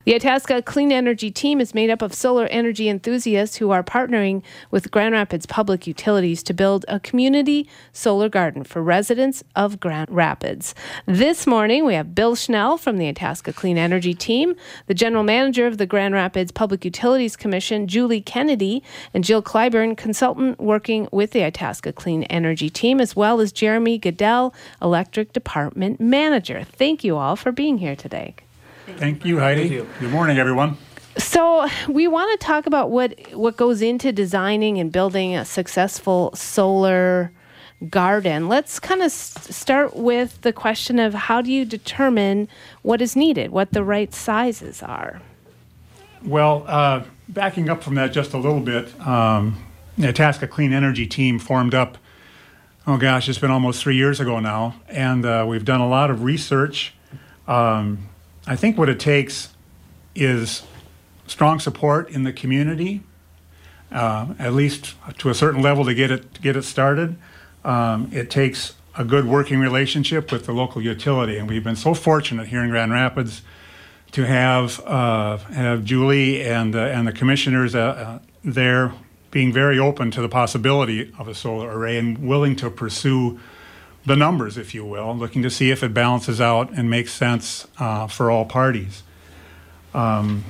The Itasca Clean Energy team is made up of solar energy enthusiasts who are partnering with Grand Rapids Public Utilities to build a community solar garden for residents of Grand Rapids. This morning, we have Bill Schnell from the Itasca Clean Energy team, the general manager of the Grand Rapids Public Utilities Commission, Julie Kennedy, and Jill Clyburn, consultant working with the Itasca Clean Energy team, as well as Jeremy Goodell, electric department manager. Thank you all for being here today. Thank you, Heidi. Thank you. Good morning, everyone. So we want to talk about what goes into designing and building a successful solar garden. Let's kind of start with the question of how do you determine what is needed, what the right sizes are? Well, backing up from that just a little bit, the Itasca Clean Energy team formed up, it's been almost 3 years ago now, and we've done a lot of research. I think what it takes is strong support in the community, at least to a certain level to get it started. It takes a good working relationship with the local utility, and we've been so fortunate here in Grand Rapids to have Julie and the commissioners there being very open to the possibility of a solar array and willing to pursue the numbers, if you will, looking to see if it balances out and makes sense for all parties. And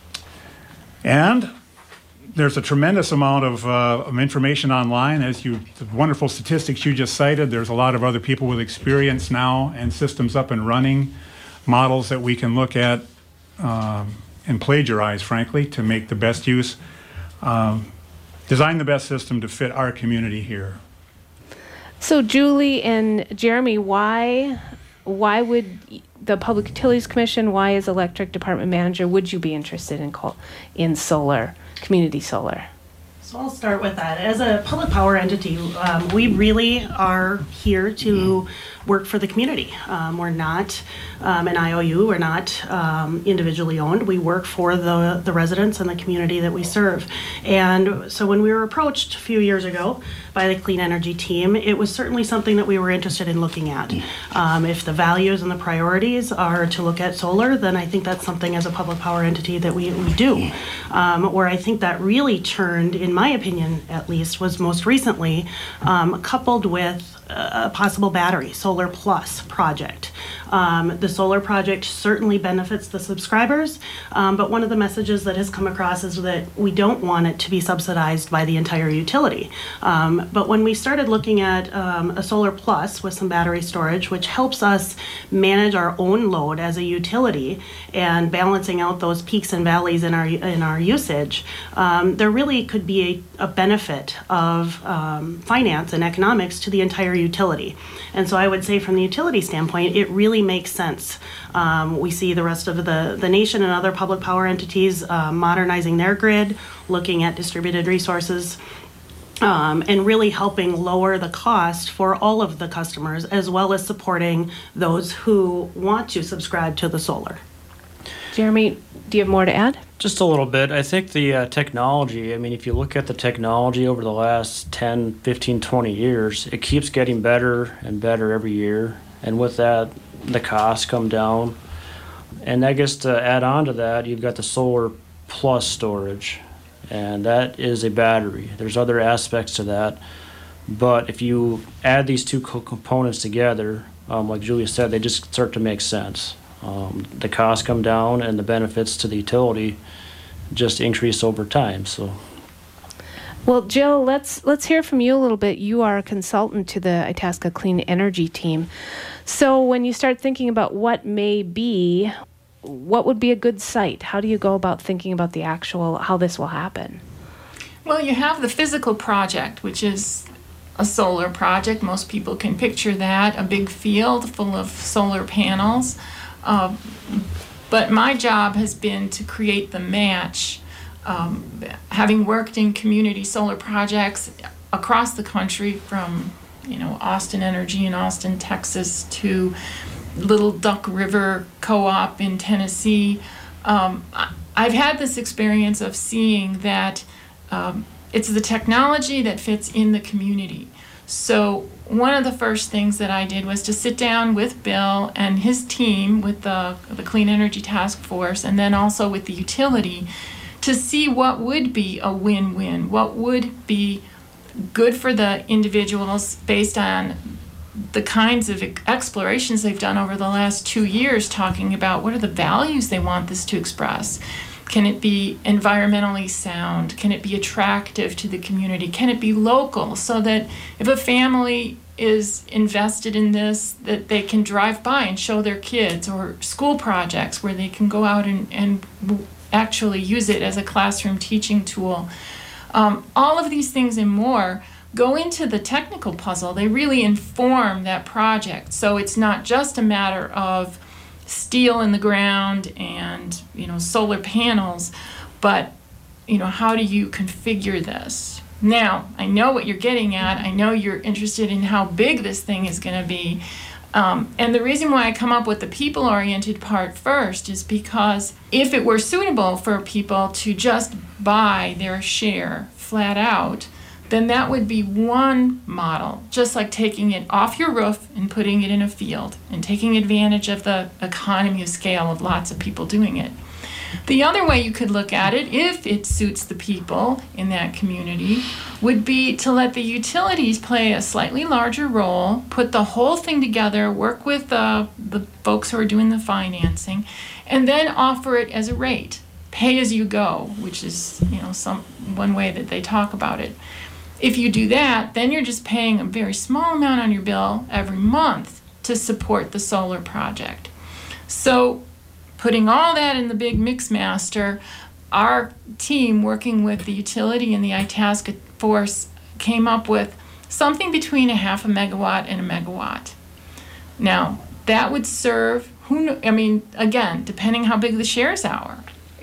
there's a tremendous amount of information online. The wonderful statistics you just cited, there's a lot of other people with experience now and systems up and running, models that we can look at and plagiarize, frankly, to make the best use, design the best system to fit our community here. So Julie and Jeremy, why would the Public Utilities Commission, why as electric department manager, would you be interested in solar, community solar? So I'll start with that. As a public power entity, we really are here to work for the community. We're not an IOU, we're not individually owned. We work for the residents and the community that we serve. And so when we were approached a few years ago by the Clean Energy team, it was certainly something that we were interested in looking at. If the values and the priorities are to look at solar, then I think that's something as a public power entity that we do. Where I think that really turned, in my opinion at least, was most recently coupled with a possible battery, Solar Plus project. The solar project certainly benefits the subscribers, but one of the messages that has come across is that we don't want it to be subsidized by the entire utility. But when we started looking at a Solar Plus with some battery storage, which helps us manage our own load as a utility and balancing out those peaks and valleys in our usage, there really could be a benefit of finance and economics to the entire utility. And so I would say from the utility standpoint, it really makes sense. We see the rest of the nation and other public power entities modernizing their grid, looking at distributed resources, and really helping lower the cost for all of the customers, as well as supporting those who want to subscribe to the solar. Jeremy, do you have more to add? Just a little bit. I think the technology, if you look at the technology over the last 10, 15, 20 years, it keeps getting better and better every year. And with that, the costs come down. And I guess to add on to that, you've got the Solar Plus storage, and that is a battery. There's other aspects to that. But if you add these two components together, like Julia said, they just start to make sense. The costs come down and the benefits to the utility just increase over time. So, well, Jill, let's hear from you a little bit. You are a consultant to the Itasca Clean Energy team. So when you start thinking about what would be a good site? How do you go about thinking about how this will happen? Well, you have the physical project, which is a solar project. Most people can picture that, a big field full of solar panels. But my job has been to create the match. Having worked in community solar projects across the country, from Austin Energy in Austin, Texas, to Little Duck River Co-op in Tennessee, I've had this experience of seeing that it's the technology that fits in the community. So one of the first things that I did was to sit down with Bill and his team with the Clean Energy Task Force, and then also with the utility, to see what would be a win-win, what would be good for the individuals based on the kinds of explorations they've done over the last 2 years, talking about what are the values they want this to express. Can it be environmentally sound? Can it be attractive to the community? Can it be local, so that if a family is invested in this, that they can drive by and show their kids, or school projects where they can go out and actually use it as a classroom teaching tool. All of these things and more go into the technical puzzle. They really inform that project. So it's not just a matter of steel in the ground and, solar panels, but, how do you configure this? Now, I know what you're getting at. I know you're interested in how big this thing is going to be. And the reason why I come up with the people-oriented part first is because if it were suitable for people to just buy their share flat out, then that would be one model, just like taking it off your roof and putting it in a field and taking advantage of the economy of scale of lots of people doing it. The other way you could look at it, if it suits the people in that community, would be to let the utilities play a slightly larger role, put the whole thing together, work with the folks who are doing the financing, and then offer it as a rate, pay as you go, which is one way that they talk about it. If you do that, then you're just paying a very small amount on your bill every month to support the solar project. So putting all that in the big mix master, our team working with the utility and the iTask Force came up with something between a half a megawatt and a megawatt. Now, that would serve, again, depending how big the shares are.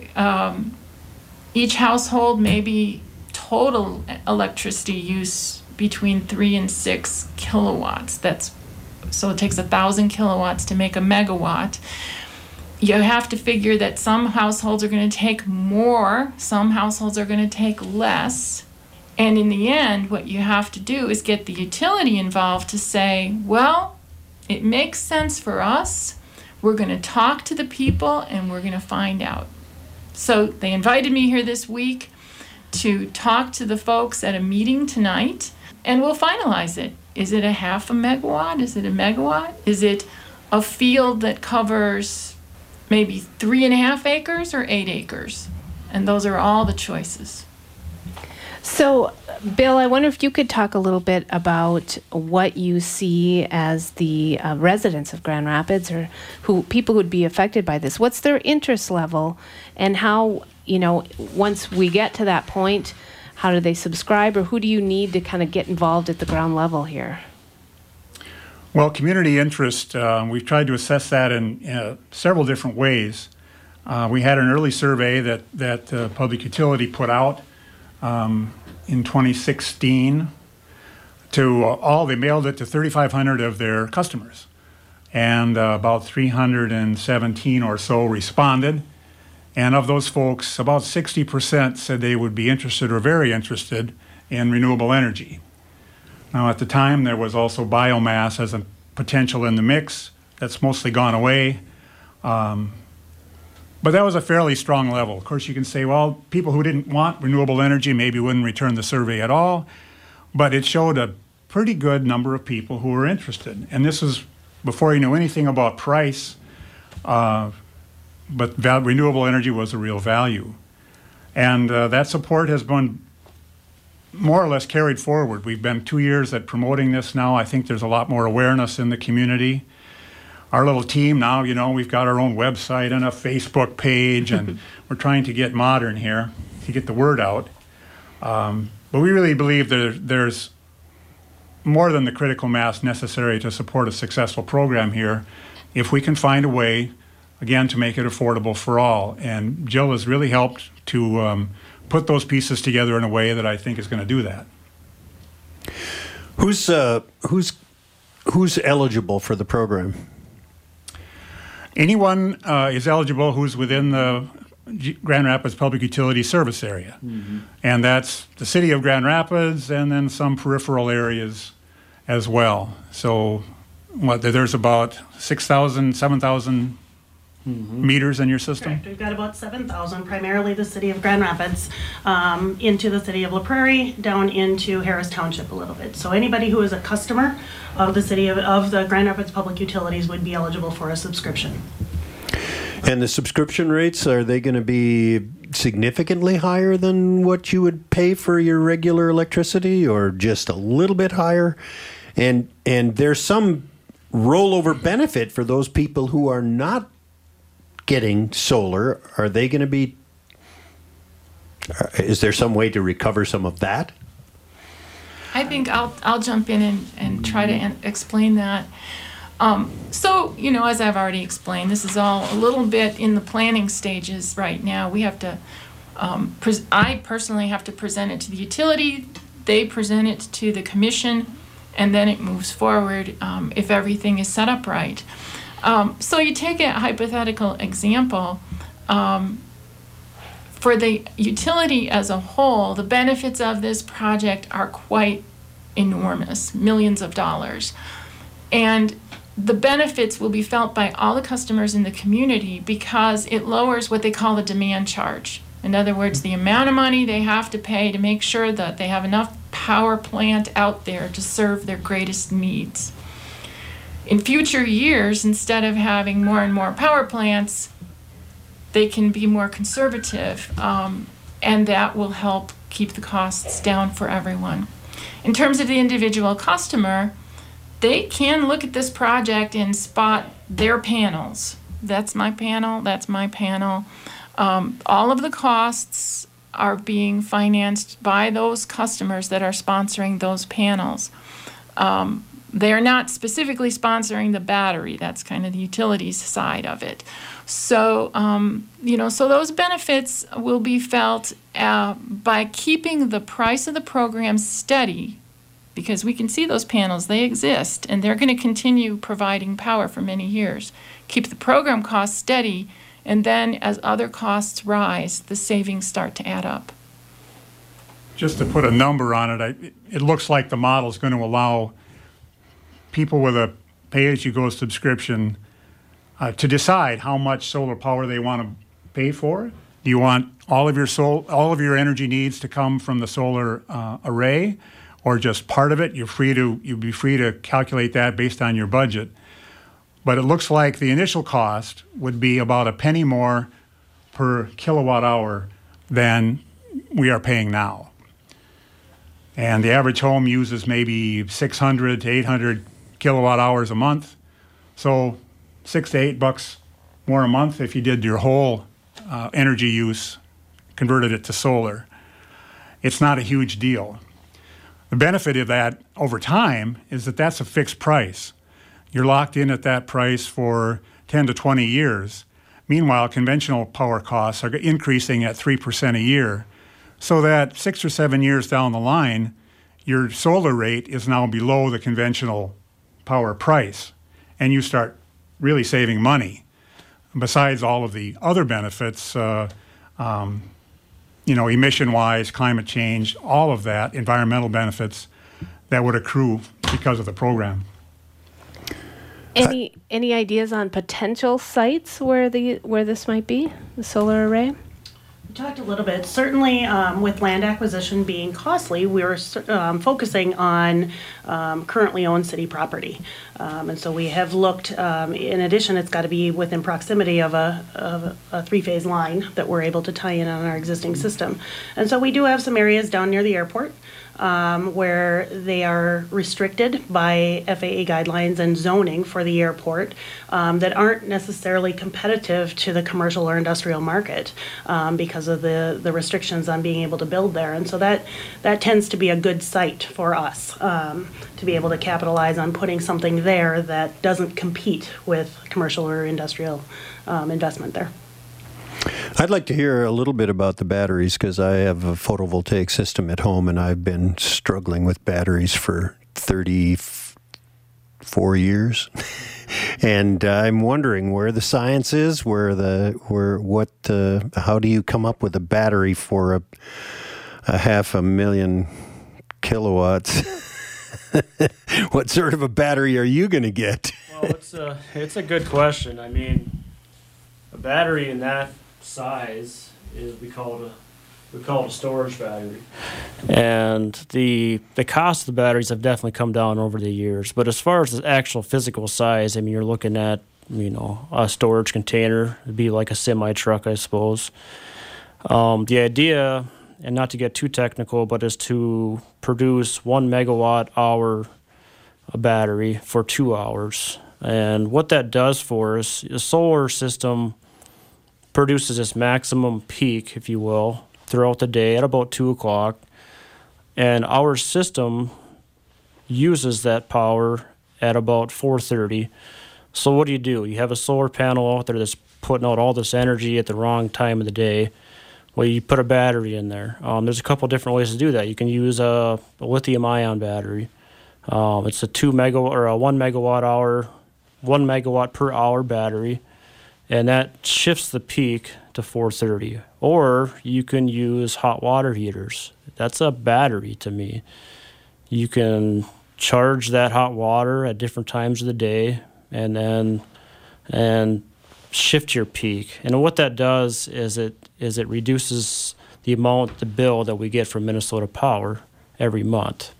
Each household maybe total electricity use between 3 and 6 kilowatts. So it takes 1,000 kilowatts to make a megawatt. You have to figure that some households are going to take more, some households are going to take less. And in the end, what you have to do is get the utility involved to say, well, it makes sense for us. We're going to talk to the people and we're going to find out. So they invited me here this week to talk to the folks at a meeting tonight, and we'll finalize it. Is it a half a megawatt? Is it a megawatt? Is it a field that covers maybe 3.5 acres or 8 acres? And those are all the choices. So, Bill, I wonder if you could talk a little bit about what you see as the residents of Grand Rapids, or people who would be affected by this. What's their interest level, and how, once we get to that point, how do they subscribe, or who do you need to kind of get involved at the ground level here? Well, community interest, we've tried to assess that in several different ways. We had an early survey that Public Utility put out in 2016 to they mailed it to 3,500 of their customers, and about 317 or so responded. And of those folks, about 60% said they would be interested or very interested in renewable energy. Now, at the time, there was also biomass as a potential in the mix. That's mostly gone away. But that was a fairly strong level. Of course, you can say, well, people who didn't want renewable energy maybe wouldn't return the survey at all. But it showed a pretty good number of people who were interested. And this was before you knew anything about price. But renewable energy was a real value. And that support has been more or less carried forward. We've been 2 years at promoting this now. I think there's a lot more awareness in the community. Our little team now, we've got our own website and a Facebook page, and we're trying to get modern here to get the word out. But we really believe there's more than the critical mass necessary to support a successful program here if we can find a way, again, to make it affordable for all. And Jill has really helped to put those pieces together in a way that I think is going to do that. Who's eligible for the program? Anyone is eligible who's within the Grand Rapids Public Utility Service area. Mm-hmm. And that's the city of Grand Rapids and then some peripheral areas as well. So there's about 6,000, 7,000 meters in your system? Correct. We've got about 7,000, primarily the city of Grand Rapids, into the city of La Prairie, down into Harris Township a little bit. So anybody who is a customer of the city of the Grand Rapids Public Utilities would be eligible for a subscription. And the subscription rates, are they going to be significantly higher than what you would pay for your regular electricity, or just a little bit higher? And there's some rollover benefit for those people who are not getting solar. Are they going to be, is there some way to recover some of that? I think I'll jump in and try to explain that. So, as I've already explained, this is all a little bit in the planning stages right now. We have to, I personally have to present it to the utility, they present it to the commission, and then it moves forward if everything is set up right. So you take a hypothetical example. For the utility as a whole, the benefits of this project are quite enormous, millions of dollars. And the benefits will be felt by all the customers in the community because it lowers what they call the demand charge. In other words, the amount of money they have to pay to make sure that they have enough power plant out there to serve their greatest needs. In future years, instead of having more and more power plants, they can be more conservative, and that will help keep the costs down for everyone. In terms of the individual customer, they can look at this project and spot their panels. That's my panel, that's my panel. All of the costs are being financed by those customers that are sponsoring those panels. They are not specifically sponsoring the battery. That's kind of the utilities side of it. So, so those benefits will be felt by keeping the price of the program steady, because we can see those panels, they exist, and they're going to continue providing power for many years. Keep the program costs steady, and then as other costs rise, the savings start to add up. Just to put a number on it, it looks like the model is going to allow people with a pay-as-you-go subscription to decide how much solar power they want to pay for. Do you want all of your energy needs to come from the solar array, or just part of it? You'd be free to calculate that based on your budget. But it looks like the initial cost would be about a penny more per kilowatt hour than we are paying now. And the average home uses maybe 600 to 800 kilowatt hours a month. So $6 to $8 more a month if you did your whole energy use, converted it to solar. It's not a huge deal. The benefit of that over time is that that's a fixed price. You're locked in at that price for 10 to 20 years. Meanwhile, conventional power costs are increasing at 3% a year. So that 6 or 7 years down the line, your solar rate is now below the conventional power price, and you start really saving money. Besides all of the other benefits, emission-wise, climate change, all of that, environmental benefits that would accrue because of the program. Any ideas on potential sites where this might be, the solar array? We talked a little bit. Certainly, with land acquisition being costly, we were focusing on currently owned city property. And so we have looked, in addition, it's got to be within proximity of a three-phase line that we're able to tie in on our existing system. And so we do have some areas down near the airport where they are restricted by FAA guidelines and zoning for the airport that aren't necessarily competitive to the commercial or industrial market because of the restrictions on being able to build there. And so that tends to be a good site for us to be able to capitalize on putting something there that doesn't compete with commercial or industrial investment there. I'd like to hear a little bit about the batteries, because I have a photovoltaic system at home and I've been struggling with batteries for 34 years. And I'm wondering where the science is, how do you come up with a battery for a 500,000 kilowatts? What sort of a battery are you going to get? Well, it's a good question. I mean, a battery in that size is we call it a storage battery, and the cost of the batteries have definitely come down over the years. But as far as the actual physical size, I mean, you're looking at a storage container. It'd be like a semi truck, I suppose. The idea, and not to get too technical, but is to produce 1 megawatt hour a battery for 2 hours. And what that does for us, a solar system produces this maximum peak, if you will, throughout the day at about 2 o'clock. And our system uses that power at about 4:30. So what do? You have a solar panel out there that's putting out all this energy at the wrong time of the day. Well, you put a battery in there. There's a couple different ways to do that. You can use a lithium-ion battery. It's a 1 megawatt per hour battery, and that shifts the peak to 4:30. Or you can use hot water heaters. That's a battery to me. You can charge that hot water at different times of the day, and shift your peak. And what that does is it reduces the bill that we get from Minnesota Power every month.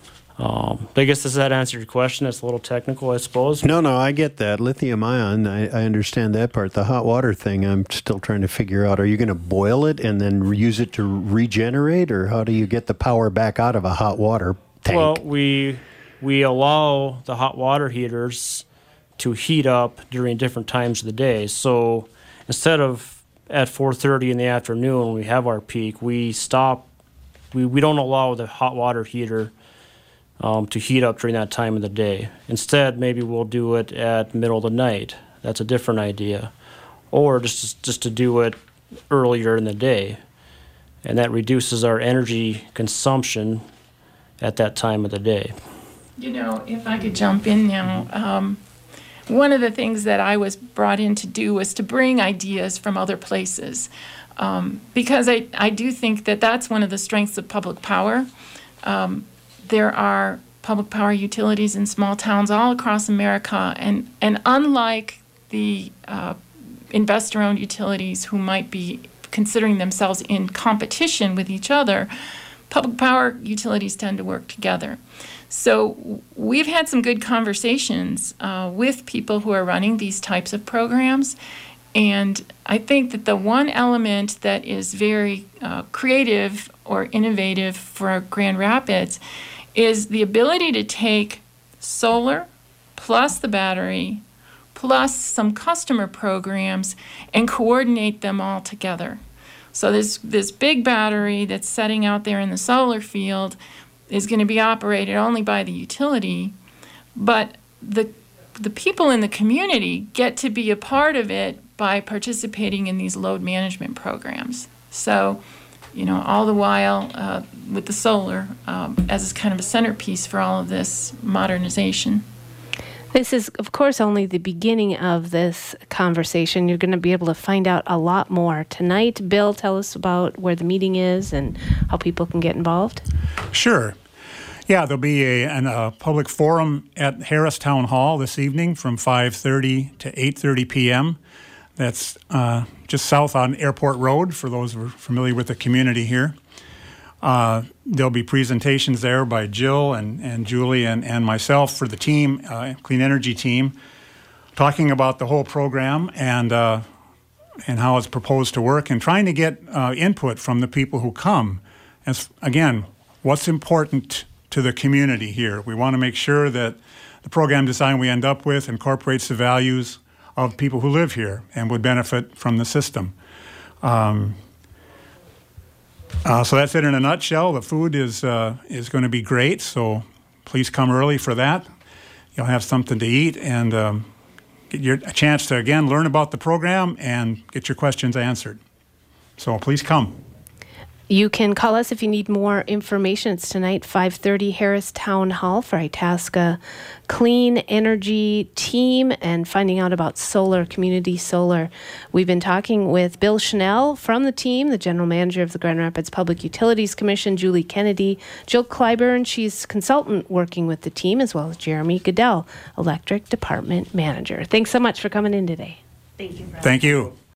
I guess, does that answer your question? It's a little technical, I suppose. No, I get that. Lithium ion, I understand that part. The hot water thing, I'm still trying to figure out. Are you going to boil it and then use it to regenerate, or how do you get the power back out of a hot water tank? Well, we allow the hot water heaters to heat up during different times of the day. So instead of at 4:30 in the afternoon when we have our peak, we stop. We don't allow the hot water heater to heat up during that time of the day. Instead, maybe we'll do it at middle of the night. That's a different idea. Or just to do it earlier in the day. And that reduces our energy consumption at that time of the day. If I could jump in now, one of the things that I was brought in to do was to bring ideas from other places, because I do think that that's one of the strengths of public power. There are public power utilities in small towns all across America, and unlike the investor-owned utilities who might be considering themselves in competition with each other, public power utilities tend to work together. So we've had some good conversations with people who are running these types of programs, and I think that the one element that is very creative or innovative for Grand Rapids is the ability to take solar plus the battery plus some customer programs and coordinate them all together. So this big battery that's setting out there in the solar field is going to be operated only by the utility, but the people in the community get to be a part of it by participating in these load management programs. So, all the while with the solar as kind of a centerpiece for all of this modernization. This is, of course, only the beginning of this conversation. You're going to be able to find out a lot more tonight. Bill, tell us about where the meeting is and how people can get involved. Sure. Yeah, there'll be a public forum at Harris Town Hall this evening from 5:30 to 8:30 p.m. That's just south on Airport Road, for those who are familiar with the community here. There'll be presentations there by Jill and Julie and myself for the team, Clean Energy team, talking about the whole program and how it's proposed to work, and trying to get input from the people who come. As again, what's important to the community here. We want to make sure that the program design we end up with incorporates the values of people who live here and would benefit from the system. So that's it in a nutshell. The food is going to be great, so please come early for that. You'll have something to eat and get a chance to, again, learn about the program and get your questions answered. So please come. You can call us if you need more information. It's tonight, 5:30, Harris Town Hall for Itasca Clean Energy Team and finding out about solar, community solar. We've been talking with Bill Schnell from the team, the general manager of the Grand Rapids Public Utilities Commission, Julie Kennedy, Jill Clyburn, she's consultant working with the team, as well as Jeremy Goodell, electric department manager. Thanks so much for coming in today. Thank you. Thank you.